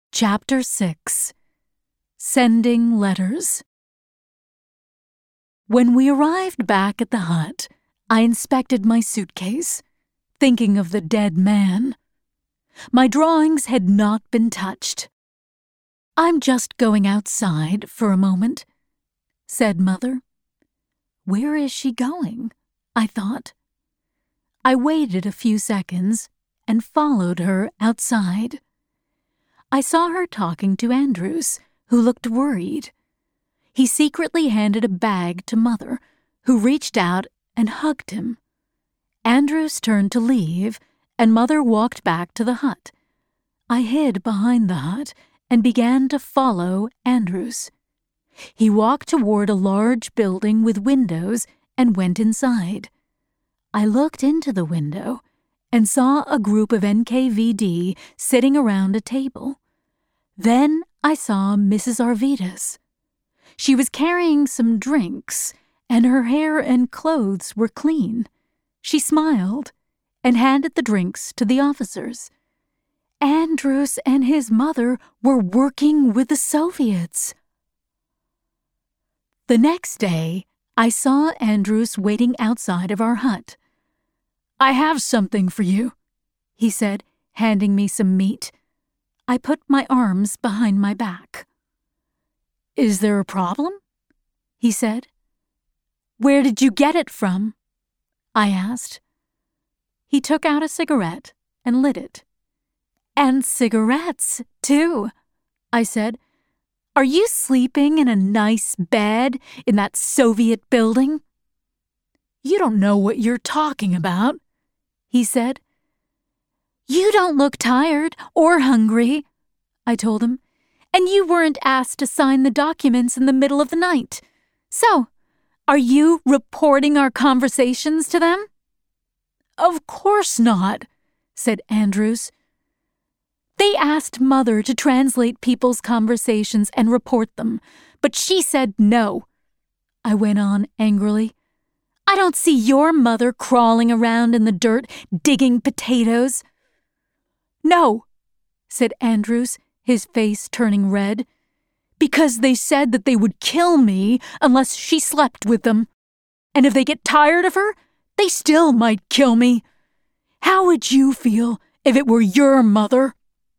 Chapter 6. Sending Letters. When we arrived back at the hut, I inspected my suitcase, thinking of the dead man. My drawings had not been touched. "I'm just going outside for a moment," said Mother. Where is she going? I thought. I waited a few seconds and followed her outside. I saw her talking to Andrews, who looked worried. He secretly handed a bag to Mother, who reached out and hugged him. Andrews turned to leave, and Mother walked back to the hut. I hid behind the hut and began to follow Andrews. He walked toward a large building with windows and went inside. I looked into the window and saw a group of NKVD sitting around a table. Then I saw Mrs. Arvidas. She was carrying some drinks, and her hair and clothes were clean. She smiled and handed the drinks to the officers. Andrews and his mother were working with the Soviets. The next day, I saw Andrews waiting outside of our hut. "I have something for you," he said, handing me some meat. I put my arms behind my back. "Is there a problem?" he said. "Where did you get it from?" I asked. He took out a cigarette and lit it. "And cigarettes, too," I said. "Are you sleeping in a nice bed in that Soviet building?" "You don't know what you're talking about," he said. "You don't look tired or hungry," I told him, "and you weren't asked to sign the documents in the middle of the night. So, are you reporting our conversations to them?" "Of course not," said Andrews. "They asked Mother to translate people's conversations and report them, but she said no," I went on angrily. "I don't see your mother crawling around in the dirt, digging potatoes." "No," said Andrews, his face turning red, "because they said that they would kill me unless she slept with them. And if they get tired of her, they still might kill me. How would you feel if it were your mother?"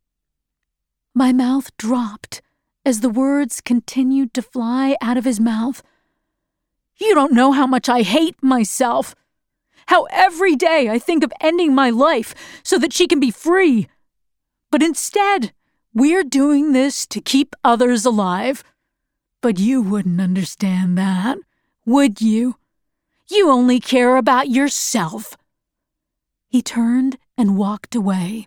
My mouth dropped as the words continued to fly out of his mouth. "You don't know how much I hate myself. How every day I think of ending my life so that she can be free. But instead, we're doing this to keep others alive. But you wouldn't understand that, would you? You only care about yourself." He turned and walked away.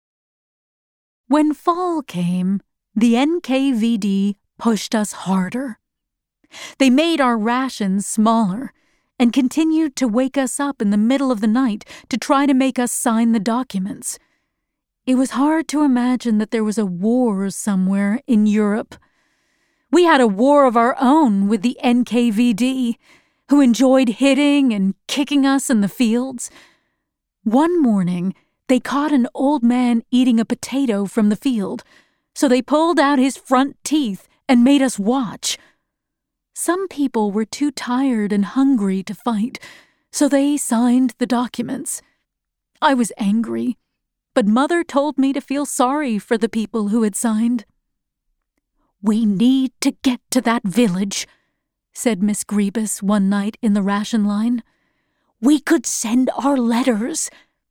When fall came, the NKVD pushed us harder. They made our rations smaller and continued to wake us up in the middle of the night to try to make us sign the documents. It was hard to imagine that there was a war somewhere in Europe. We had a war of our own with the NKVD, who enjoyed hitting and kicking us in the fields. One morning, they caught an old man eating a potato from the field, so they pulled out his front teeth and made us watch. Some people were too tired and hungry to fight, so they signed the documents. I was angry, but Mother told me to feel sorry for the people who had signed. "We need to get to that village," said Miss Grebus one night in the ration line. "We could send our letters."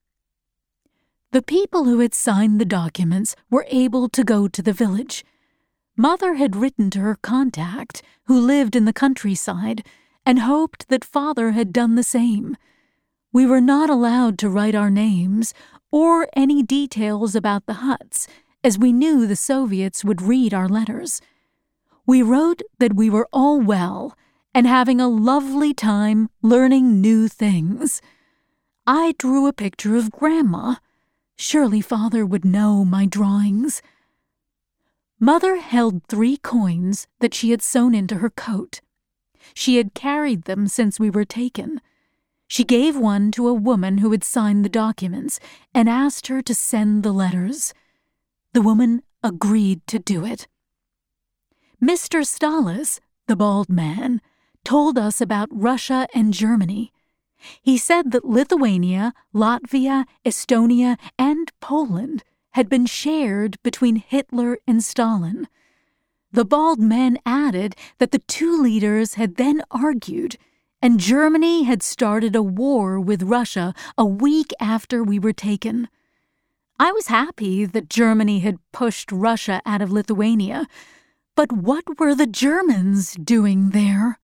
The people who had signed the documents were able to go to the village. Mother had written to her contact, who lived in the countryside, and hoped that Father had done the same. We were not allowed to write our names or any details about the huts, as we knew the Soviets would read our letters. We wrote that we were all well and having a lovely time learning new things. I drew a picture of Grandma. Surely Father would know my drawings. Mother held 3 coins that she had sewn into her coat. She had carried them since we were taken. She gave one to a woman who had signed the documents and asked her to send the letters. The woman agreed to do it. Mr. Stalis, the bald man, told us about Russia and Germany. He said that Lithuania, Latvia, Estonia, and Poland had been shared between Hitler and Stalin. The bald man added that the two leaders had then argued, and Germany had started a war with Russia a week after we were taken. I was happy that Germany had pushed Russia out of Lithuania, but what were the Germans doing there?